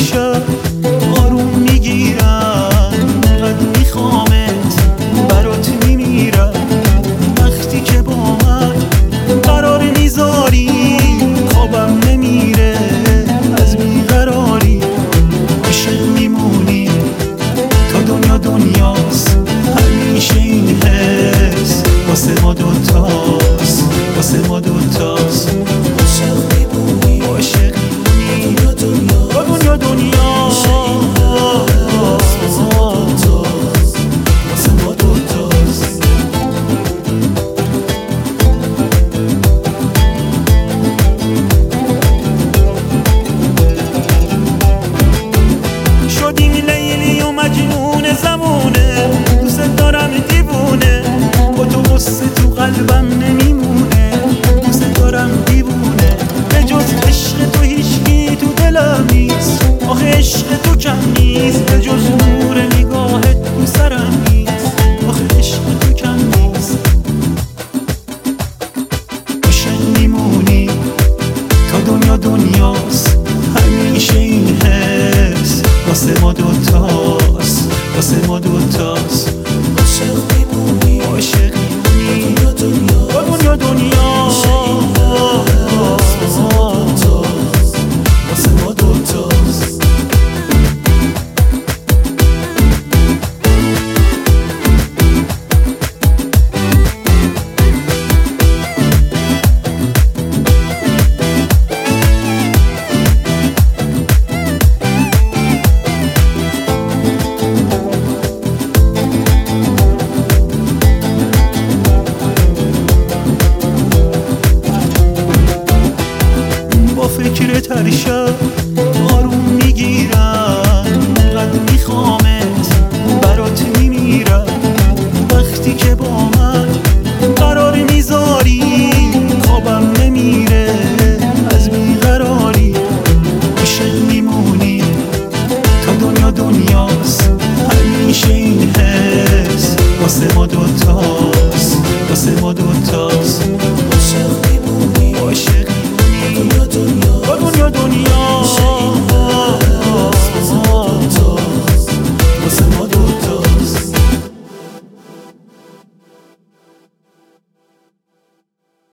شب آروم میگیرم، قد میخوامت برات میمیرم. وقتی که با من قرار میذاری خوابم نمیره از بیقراری. عاشق میمونی تا دنیا دنیاست، همیشه این حس واسه ما دوتاست، واسه ما دوتاست. عاشق میمونی تا دنیا دنیاست، واسه ما دوتاست. شدیم لیلی و مجنون زمونه، دوست دارم دیوونه، با تو غصه تو قلبم نمیمونه. دوست دارم دیوونه، به جز عشق تو هیچکی تو دلم نیست. آخه عشق تو کم نیست، به جز نور نگاهت تو سرم نیست. آخه عشق تو کم نیست. عاشق میمونی تا دنیا دنیاست، همیشه این حس واسه ما دوتاست، واسه ما دوتاست.